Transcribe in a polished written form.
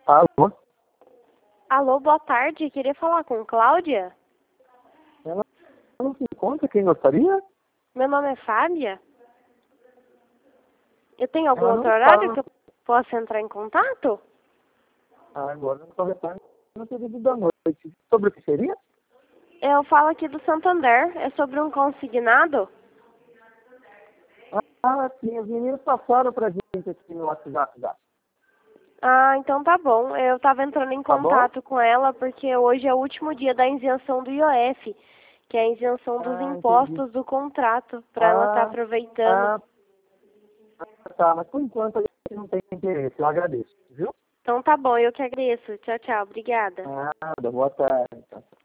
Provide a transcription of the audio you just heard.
Alô? Alô, boa tarde. Queria falar com Cláudia. Ela não se encontra, quem gostaria? Meu nome é Fábia. Eu tenho algum Ela outro não horário está. que eu possa entrar em contato? Agora não estou reparando no período da noite. Sobre o que seria? Eu falo aqui do Santander. É sobre um consignado? Ah, sim, os meninos passaram pra gente aqui no WhatsApp já. Ah, então tá bom. Eu tava entrando em Tá bom? contato com ela porque hoje é o último dia da isenção do IOF, que é a isenção dos Ah, entendi. impostos do contrato, para ela estar Ah, aproveitando. ah, tá, mas por enquanto a gente não tem interesse, eu agradeço, viu? Então tá bom, eu que agradeço. Tchau, tchau. Obrigada. Nada, boa tarde.